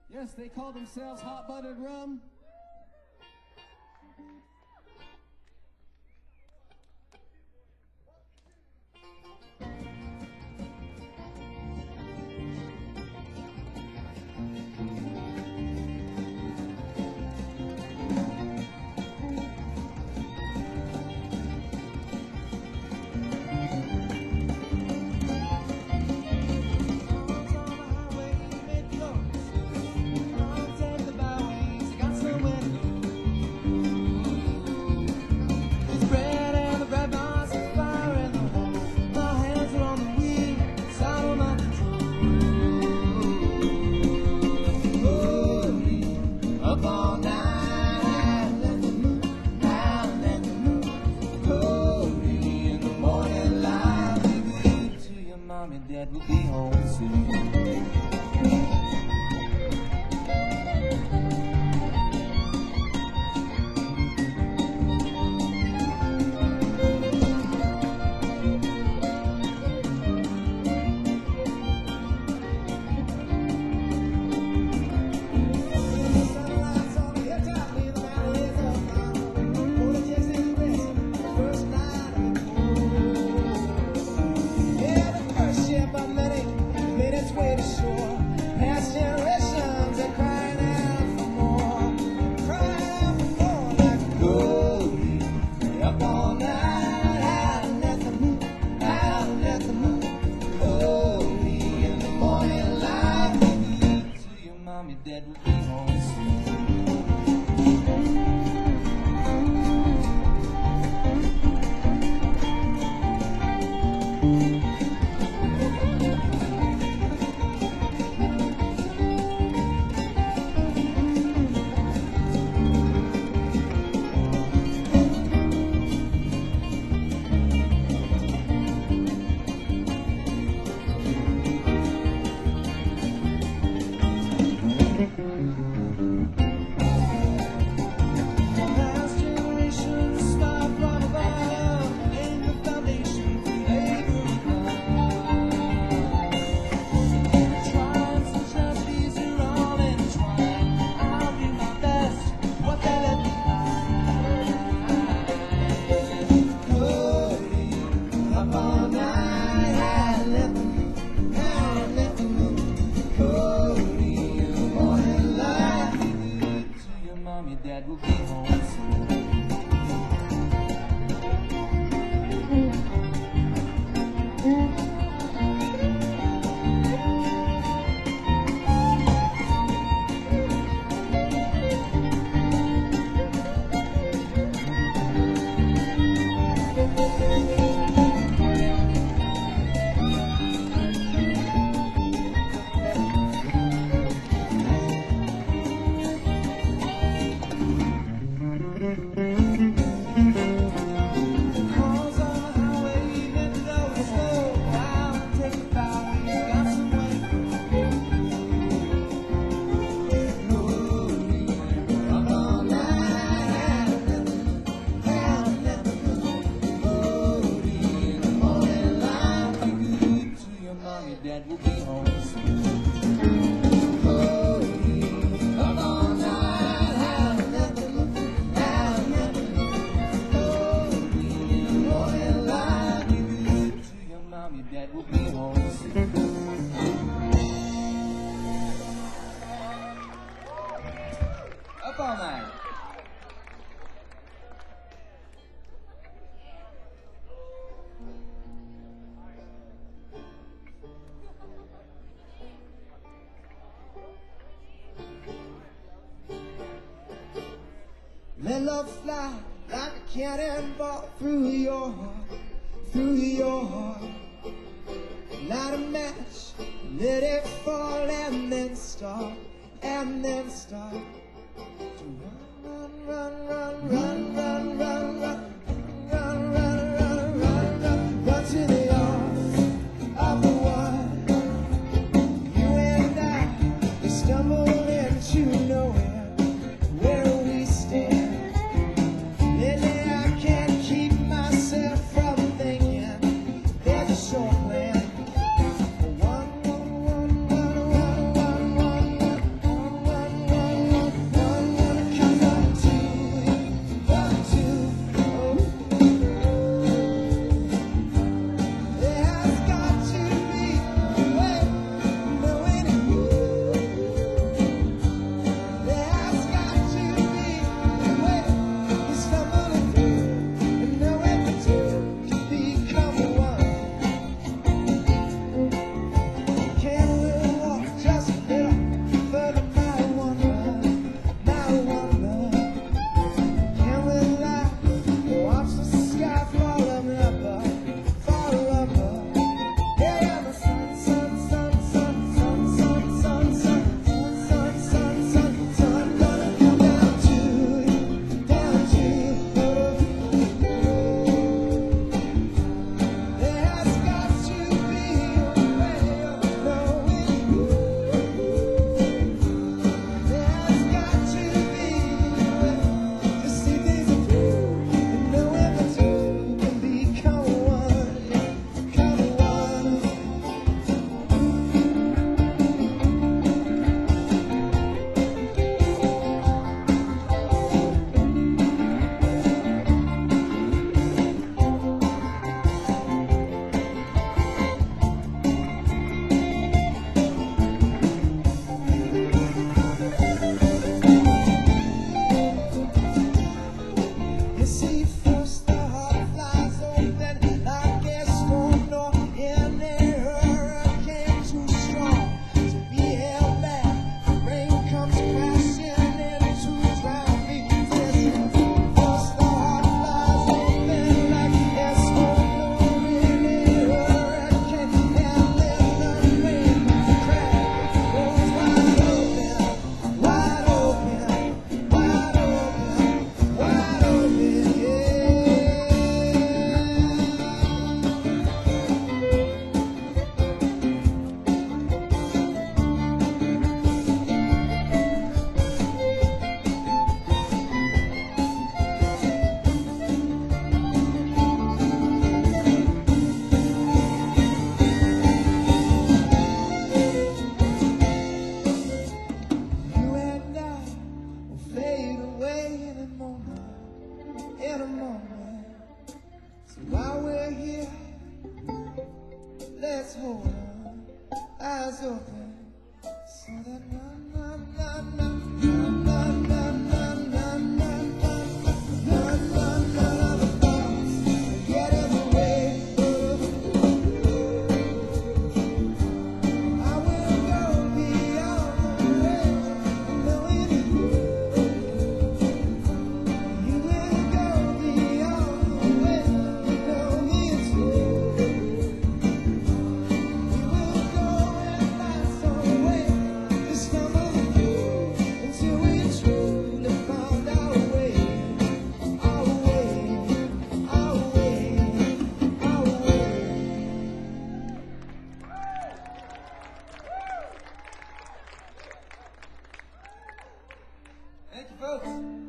Yes, they call themselves Hot Buttered Rum. Dad will be home soon. Dad will be home soon. Dad will be home soon. Dad will be home soon. Dad will be home soon. Up all night. Let love fly like a cannonball through your heart, through your heart. Light a match, let it fall, and then start to run, run, run, run, run, run, run, run, run, run, run, run, run, run to the arms of the one. You and I, we stumble into nowhere. Where we stand. Lately I can't keep myself from thinking there's a short plan. One, one, one, one, one, one, one, one, folks.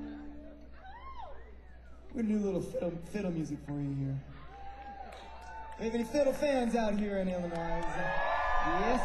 We're gonna do a little fiddle music for you here. We have any fiddle fans out here in Illinois? Yes.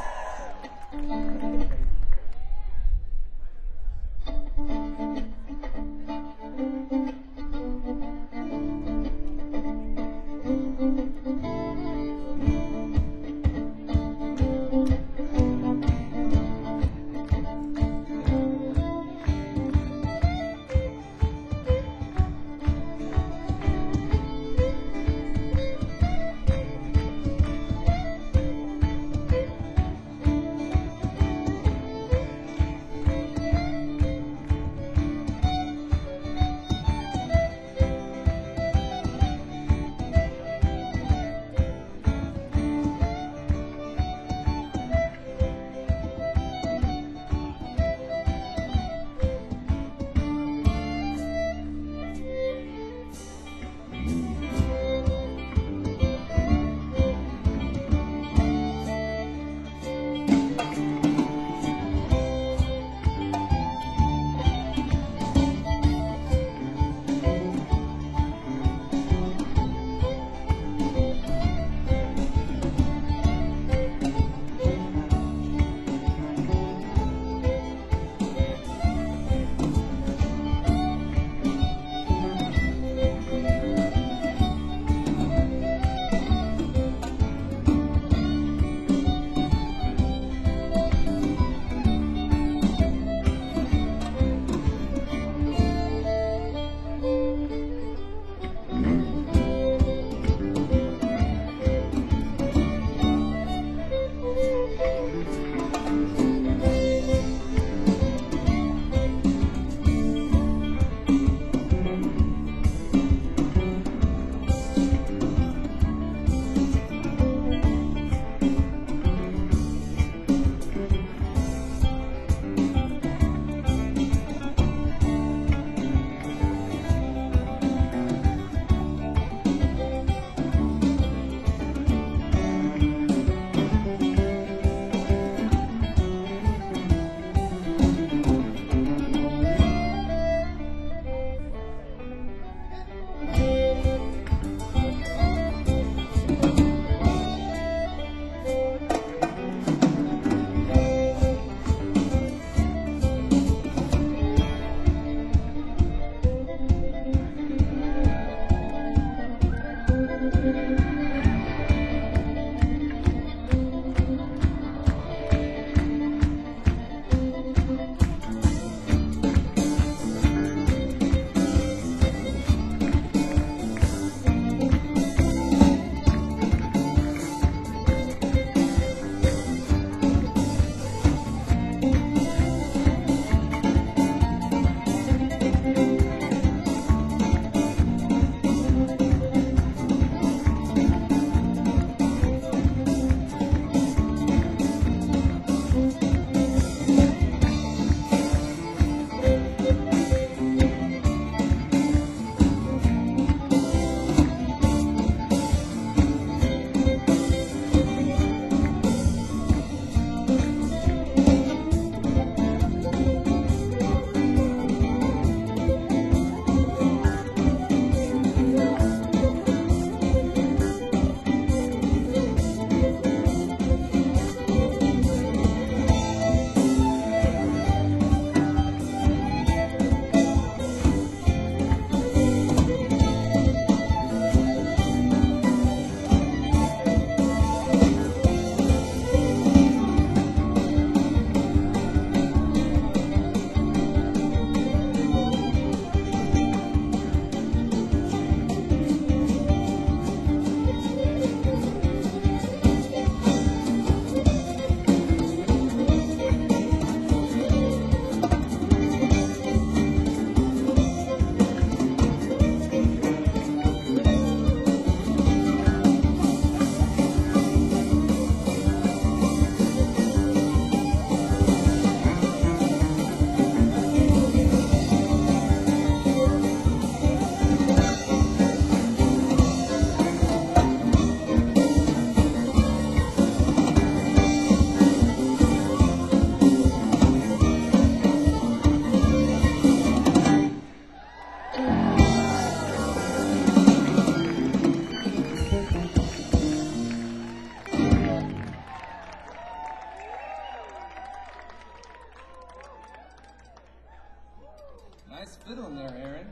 nice fiddle in there, Aaron.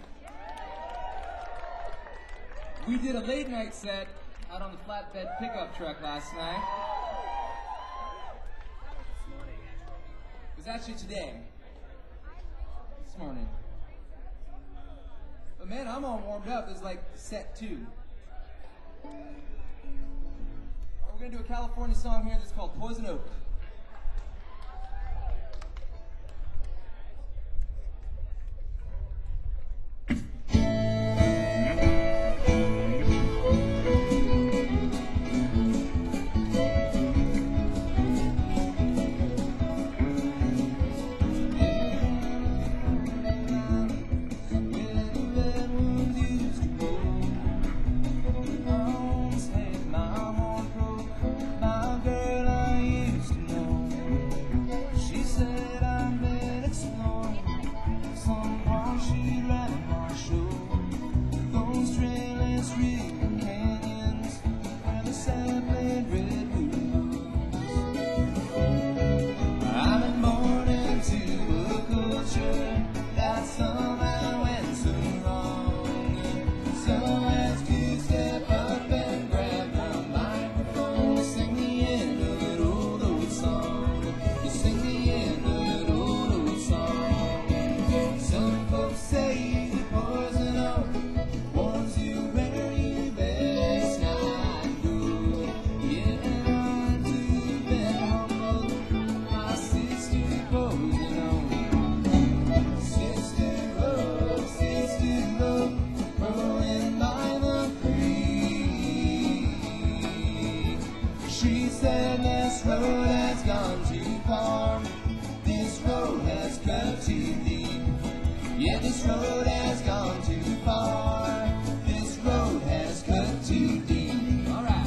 We did a late night set out on the flatbed pickup truck last night. It was actually today. This morning. But man, I'm all warmed up. It's like set 2. We're going to do a California song here that's called Poison Oak. She said this road has gone too far. This road has cut too deep. Yeah, this road has gone too far. This road has cut too deep. All right.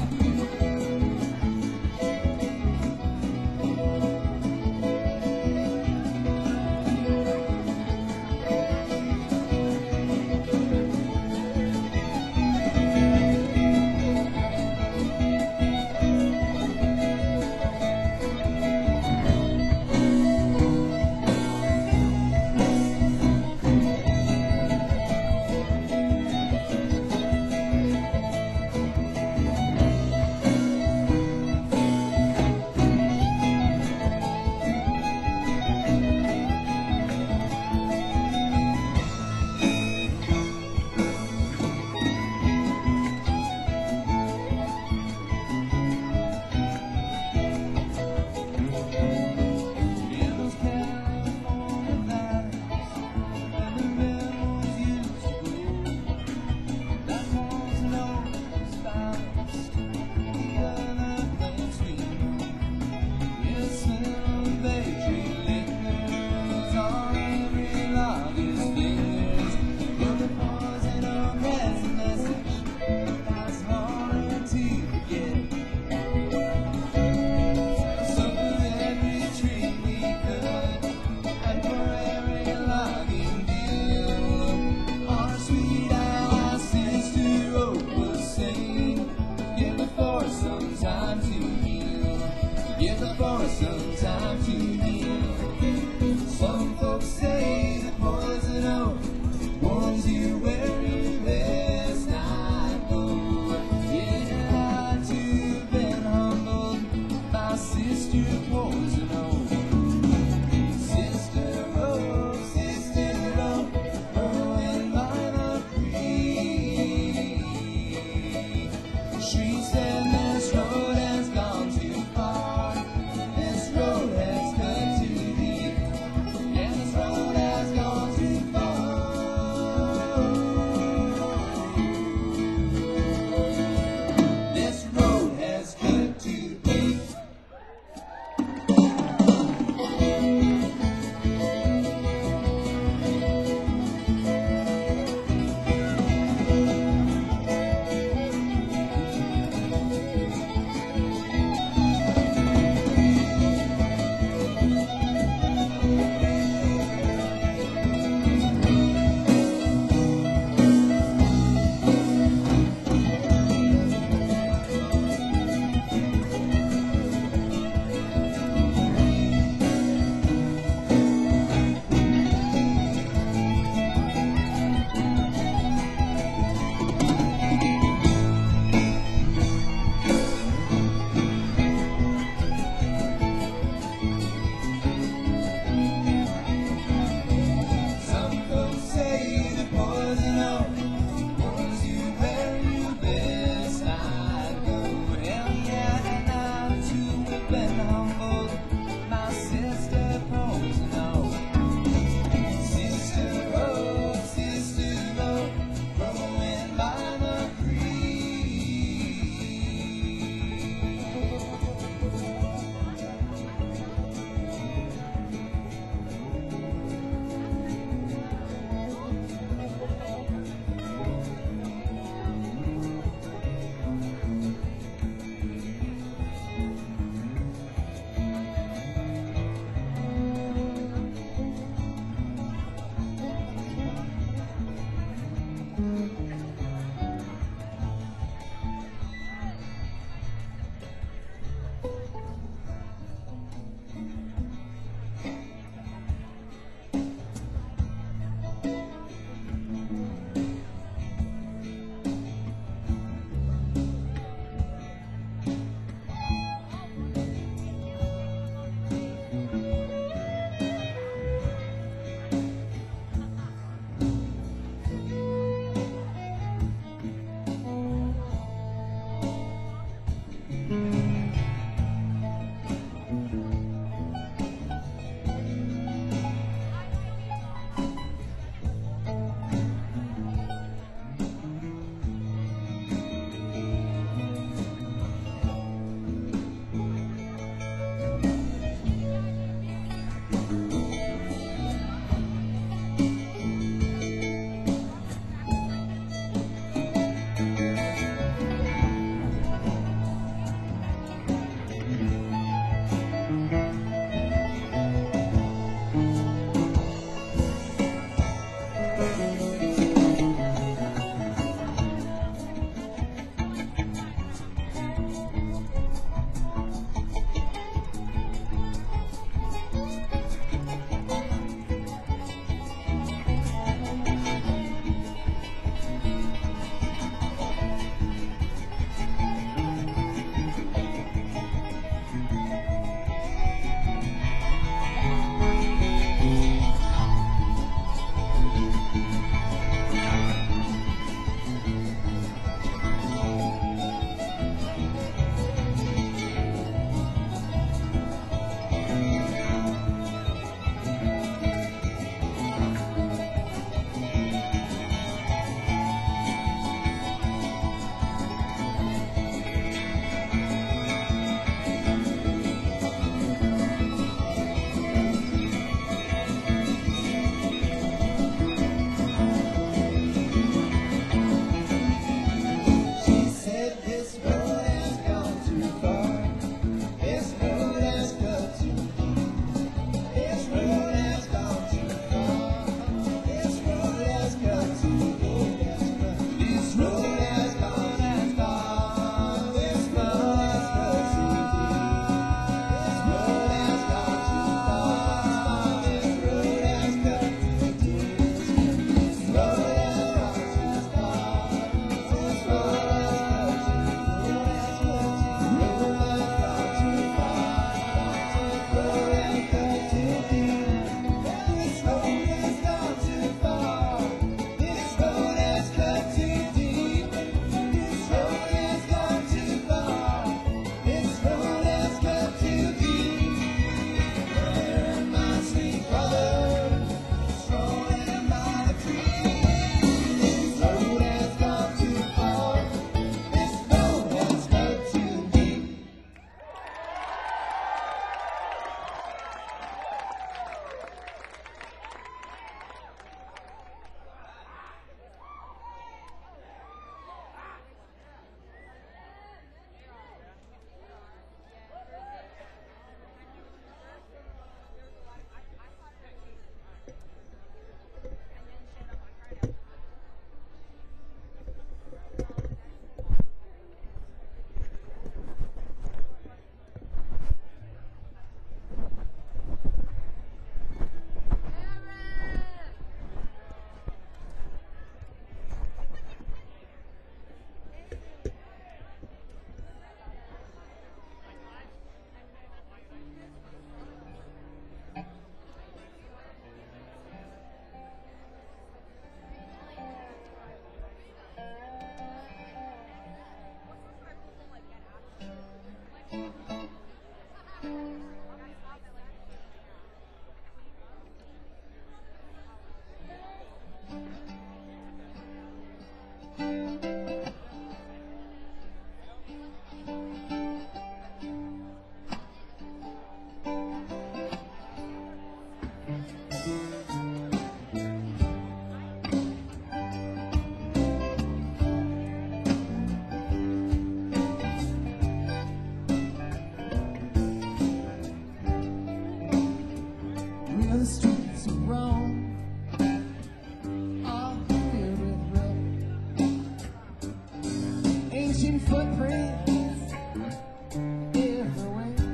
footprints everywhere.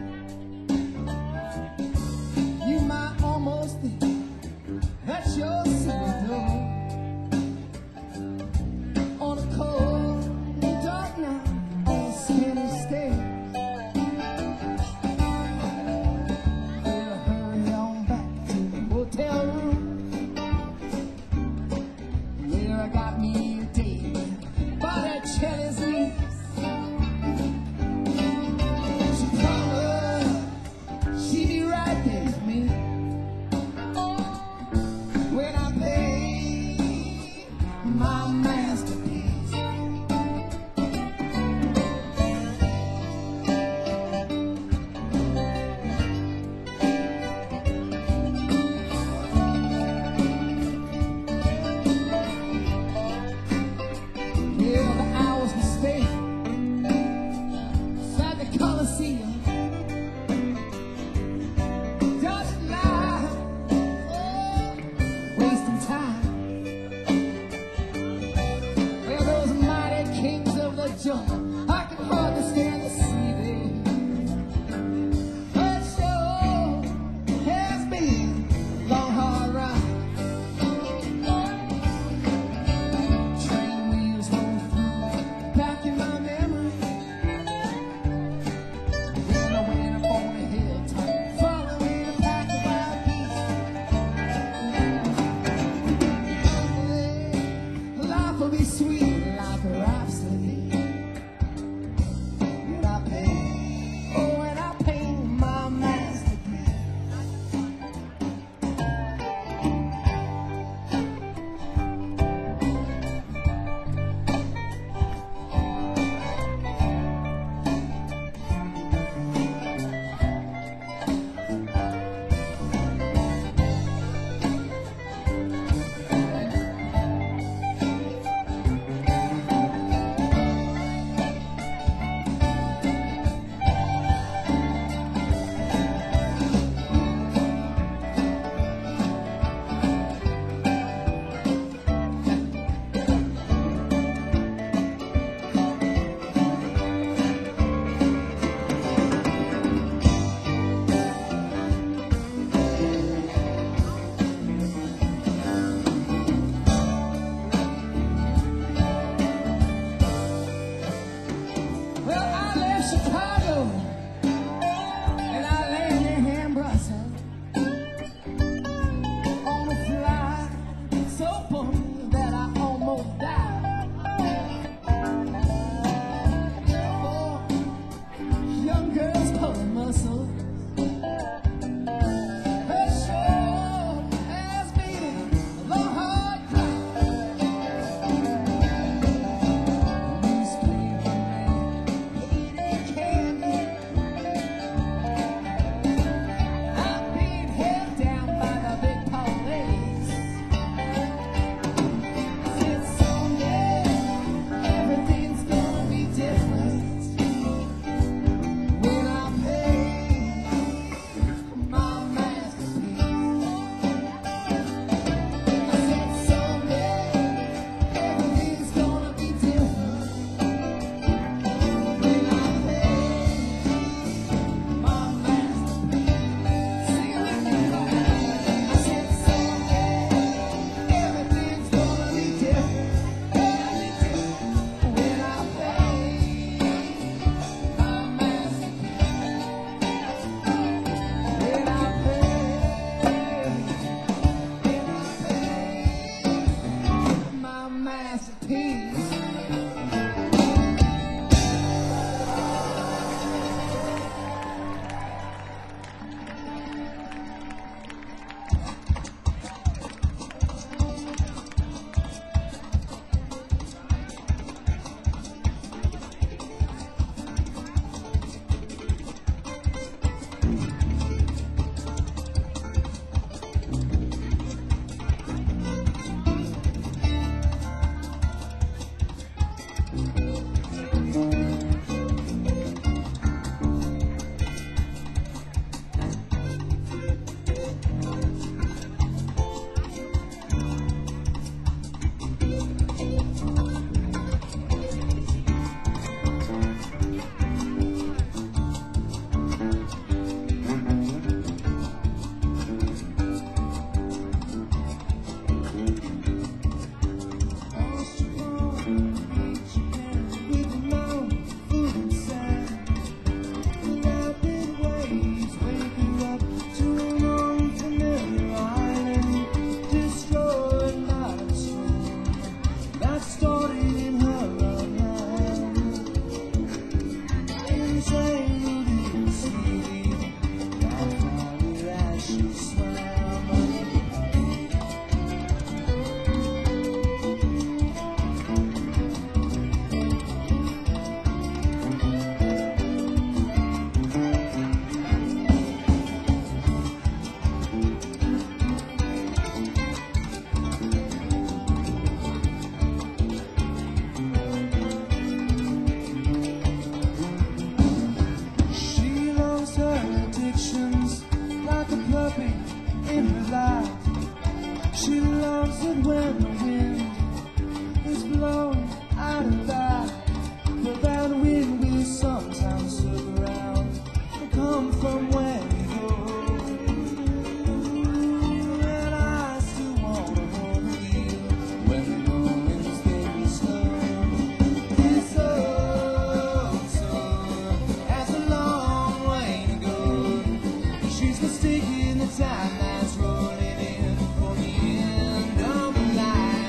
You might almost think that you're sitting alone on a cold and dark night on a Spanish stage. Well, hurry on back to the hotel room where I got me a date by that Chelly's niece. She loves it when the wind is blowing out of back, but that wind will sometimes circle around and come from where we go. And I still wanna hold you when the moment's getting slow. This old soul has a long way to go. She's mistaken the time that's rolling in for the end of the line.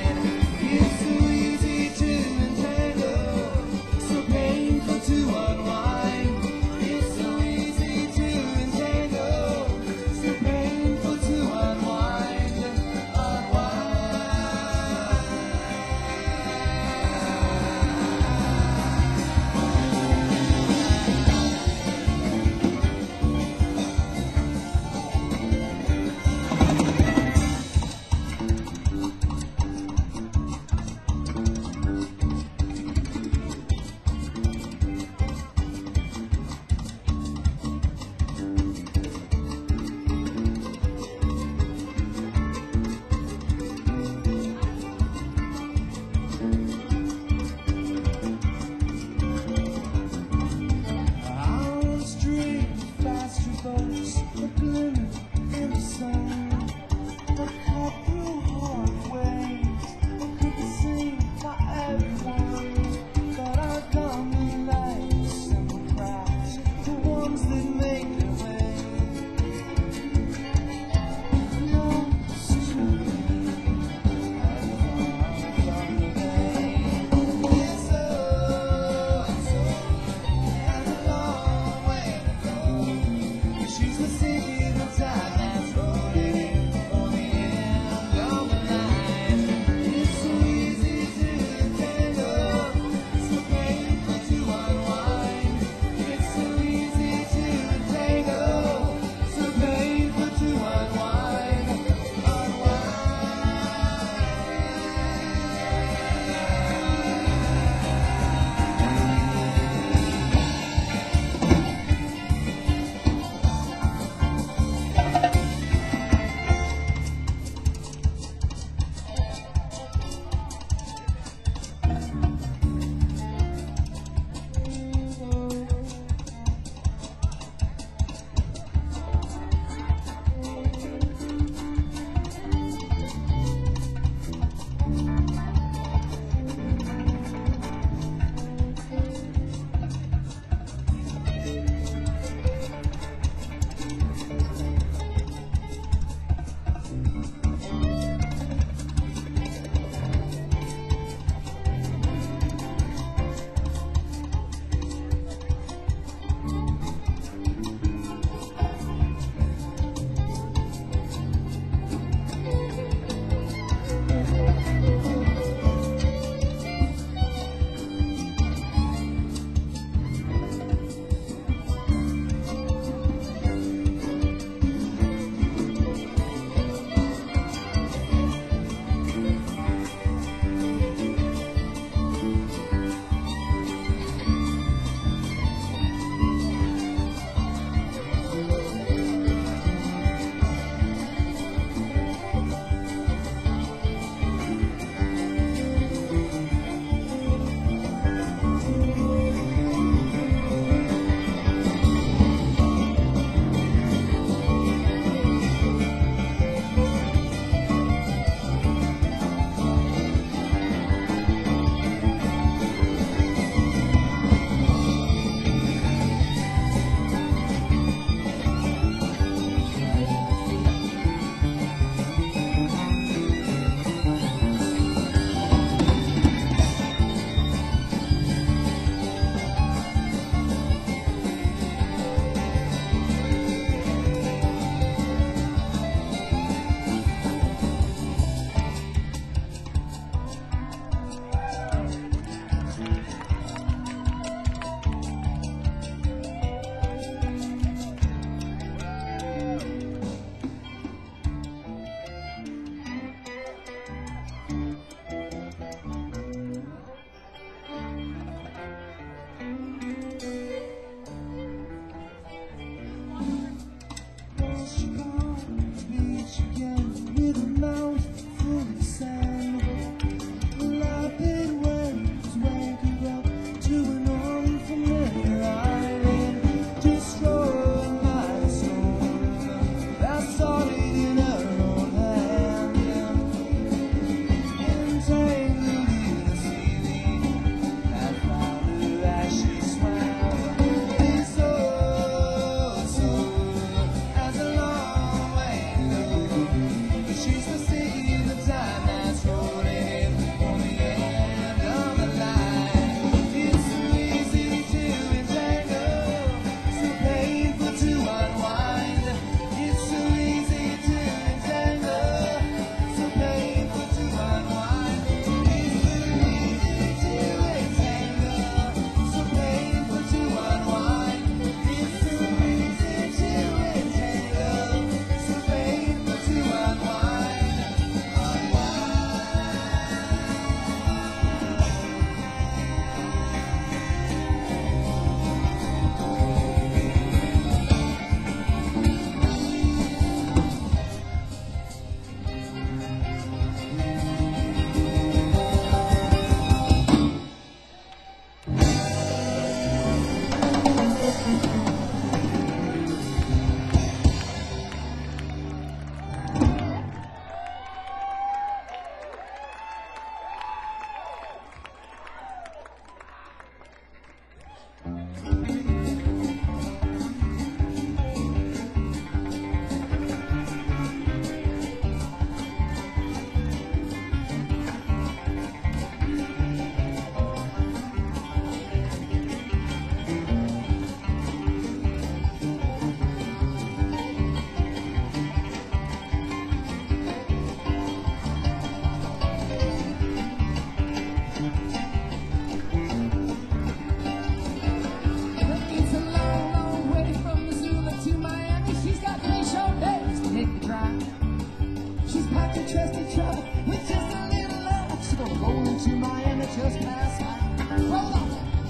She's packed her trusty truck with just a little luck. She's gonna roll into Miami just past night. Roll on.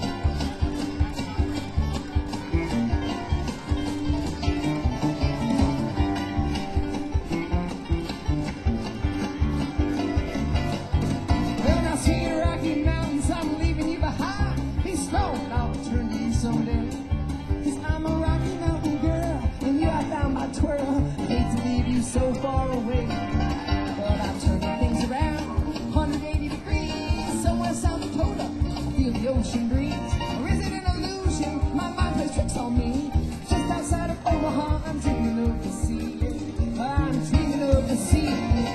When I see the Rocky Mountains, I'm leaving you behind. He's slow, and I'll return to you someday. 'Cause I'm a Rocky Mountain girl, and you I found my twirl. Hate to leave you so far away, but I'm turning things around 180 degrees. Somewhere South Dakota, I feel the ocean breeze. Or is it an illusion? My mind plays tricks on me. Just outside of Omaha, I'm dreaming of the sea. I'm dreaming of the sea.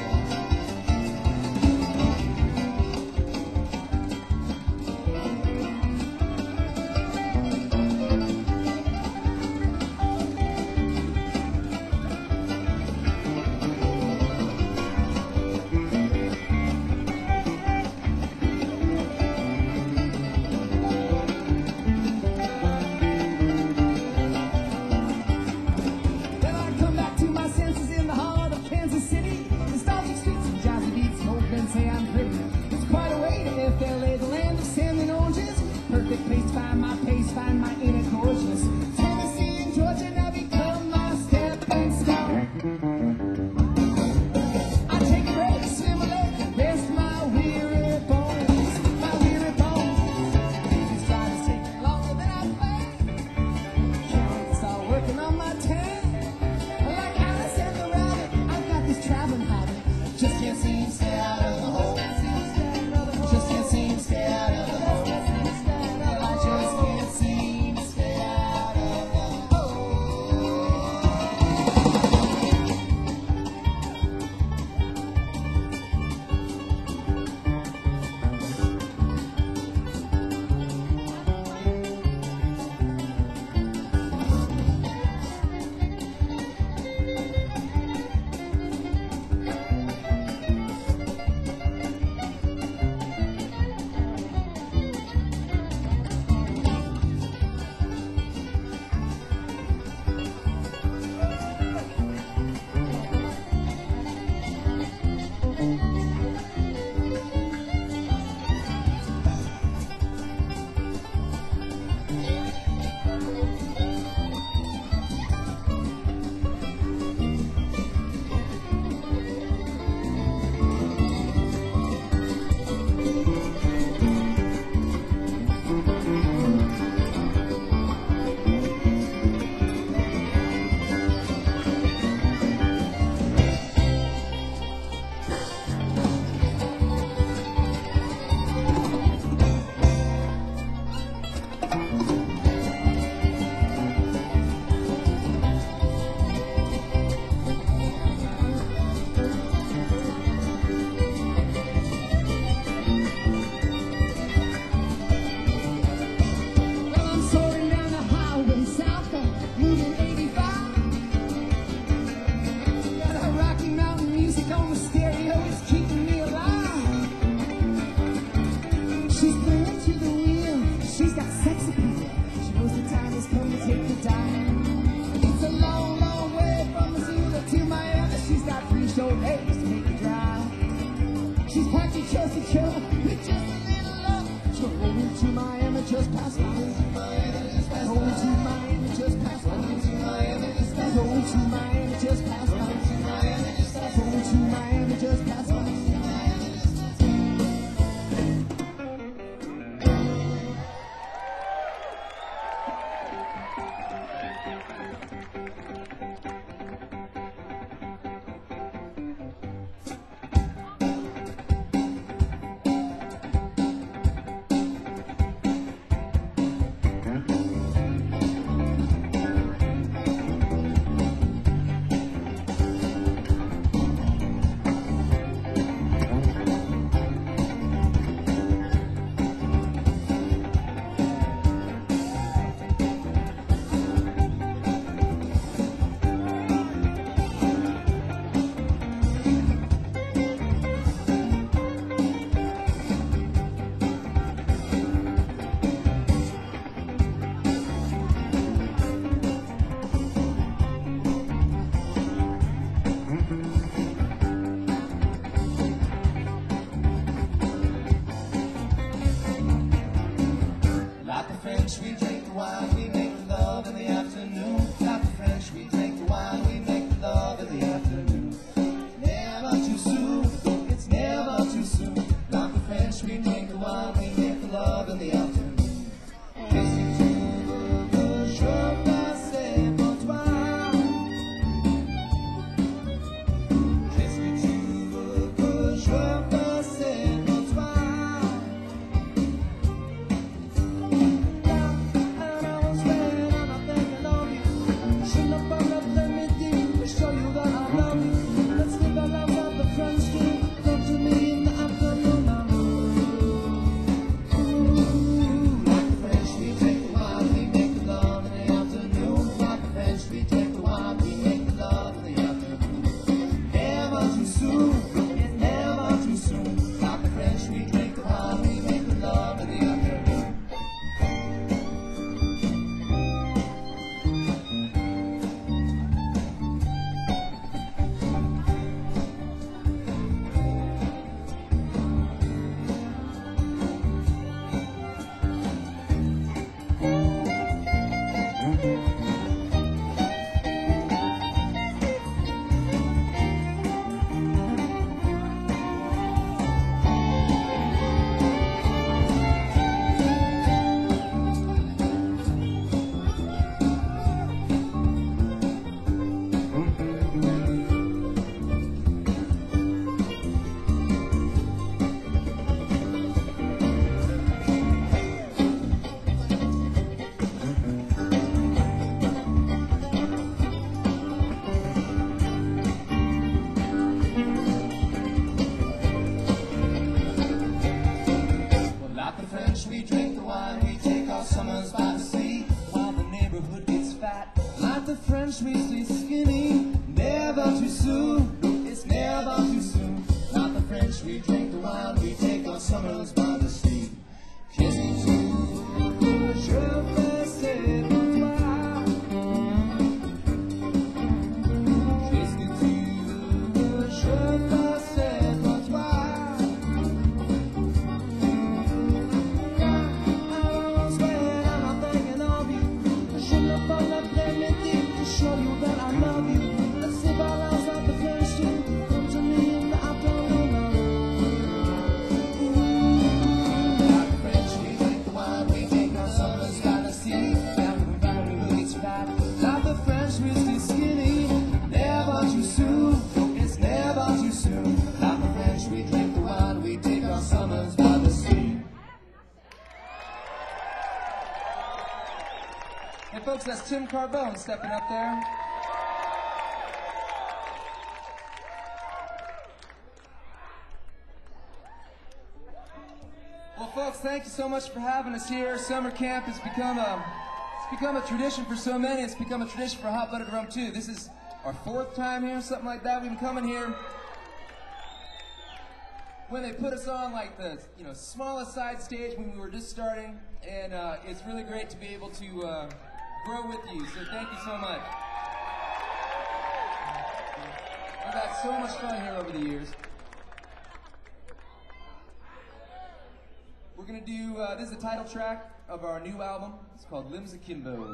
Then I come back to my senses in the heart of Kansas City. Nostalgic streets and jazzy beats, hope and say I'm pretty. It's quite a way to FLA, the land of sand and oranges. Perfect place to find my pace, find my inner gorgeous. Tennessee and Georgia now become my stepping stone. I take a break, swim a lake, and rest my weary bones. My weary bones. These riders take longer than I planned. Can't start working on my tan. Like Alice and the rabbit, I've got this traveling habit. Just can't seem to stay out of the hole. Just can't seem to stay out of the hole. I just can't seem to stay out of the hole. Well, I'm soaring down the highway south of moving 85. Got a Rocky Mountain music on the stereo, it's keeping me alive. She's clinging to the wheel, she's got sex appeal. She knows the time has come to take the dive. It's a long, long way from Missoula to Miami. She's got 3 short days to make the drive. She's packed her trusty truck with just a little luck. She'll roll into Miami just past night. Roll into Miami just past night. Roll into Miami just past night. Roll into Miami just past night. Roll into Miami just past night. soon. Like the French, we drink the wine, we make the love in the afternoon. We drink the wine, we take our summers by the sea. While the neighborhood gets fat, like the French we stay skinny. Never too soon, it's never too soon. Like the French we drink the wine, we take our summers by the sea. Kiss me too, je fais c'est pour toi. Kiss me too, je fais c'est pour toi. Show you that I love you. Let's live our lives like the French do. Come to me in the afternoon. Like the French, we drink the wine, we take our summers by the sea. Family really fat. Like the French, we stay skinny. Never too soon, it's never too soon. Like the French, we drink the wine, we take our summers by the sea. Hey folks, that's Tim Carbone stepping up there. Well folks, thank you so much for having us here. Summer camp has become a tradition for so many. It's become a tradition for Hot Buttered Rum too. This is our 4th time here, something like that. We've been coming here when they put us on like the smallest side stage when we were just starting, and it's really great to be able to grow with you, so thank you so much. We've had so much fun here over the years. We're going to do, this is the title track of our new album. It's called Limbs Akimbo.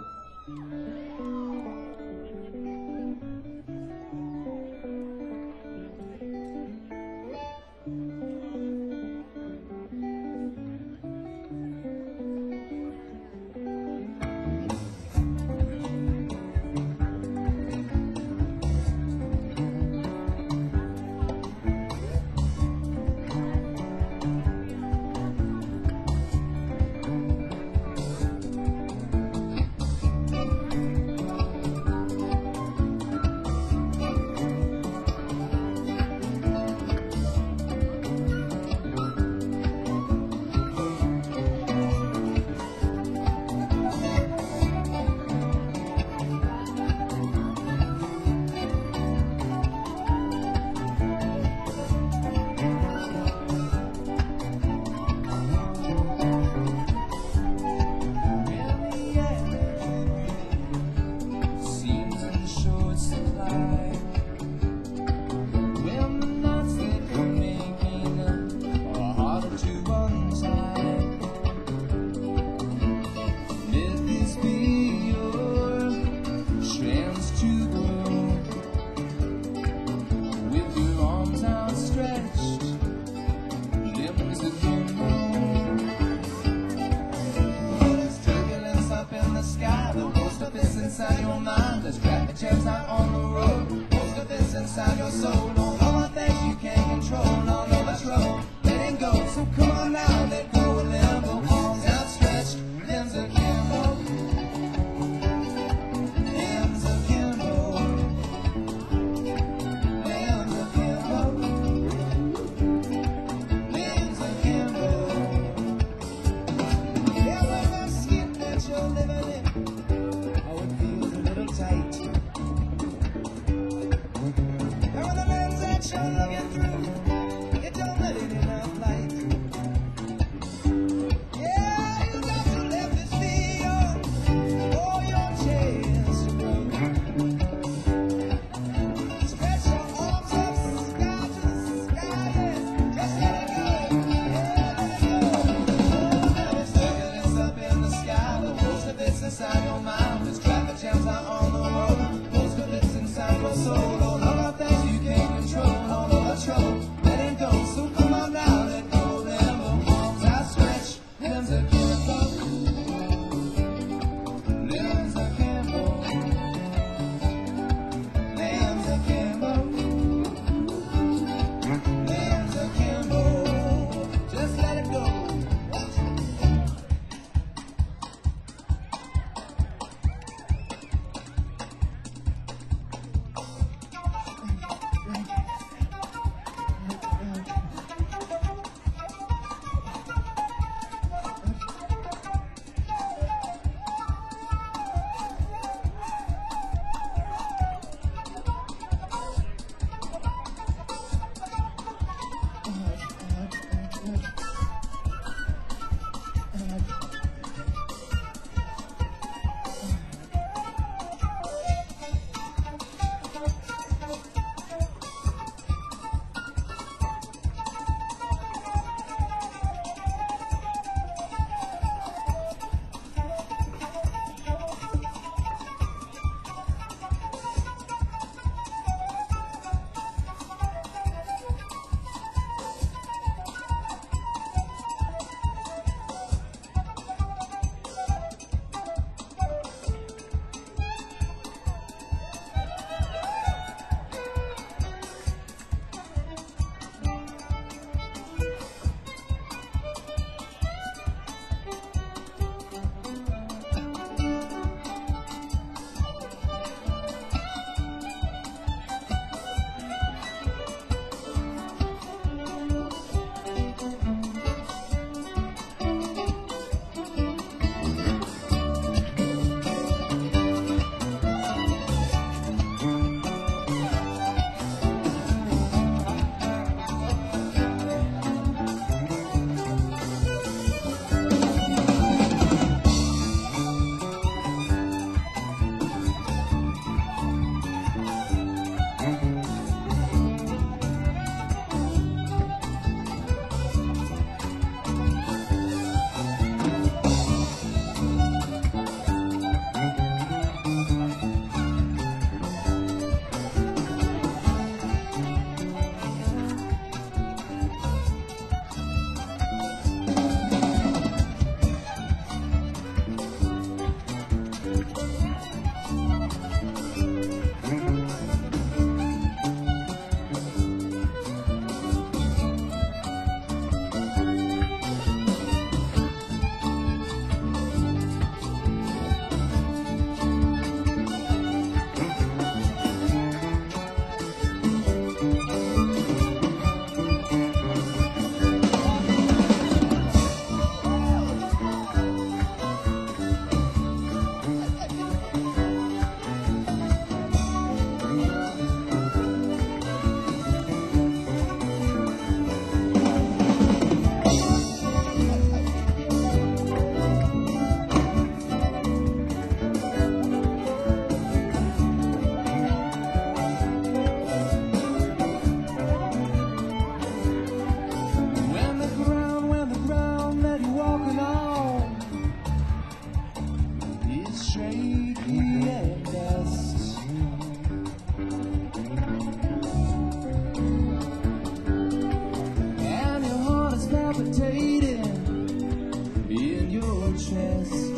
palpitating in your chest.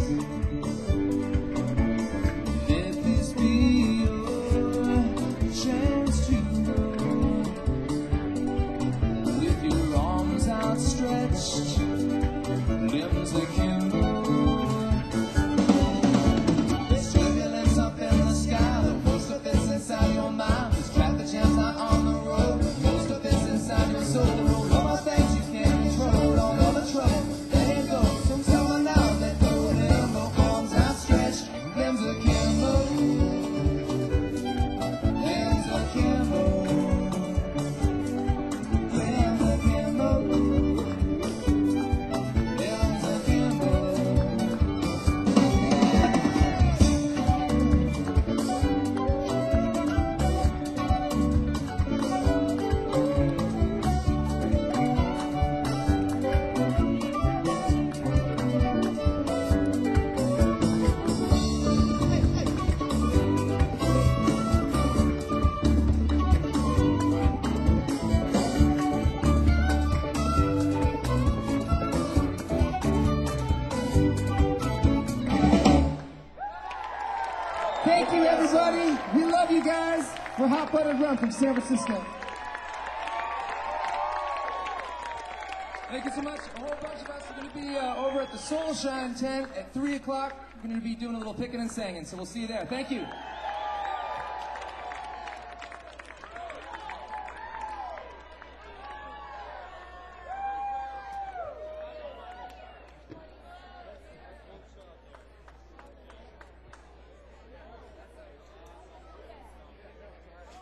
Let this be your chance to go with your arms outstretched, limbs akimbo. There's turbulence up in the sky, the most of it's inside your mind. There's traffic jams out on the road, most of it's inside your soul. All the things you can't control, all of the trouble, let it go. From someone out, let go, limbo, arms outstretched, limbs akimbo. Limbs akimbo. Limbs akimbo. Limbs akimbo. Thank you, everybody. We love you guys. We're Hot Buttered Rum from San Francisco. Thank you so much. A whole bunch of us are going to be over at the Soul Shine tent at 3 o'clock. We're going to be doing a little picking and singing, so we'll see you there. Thank you.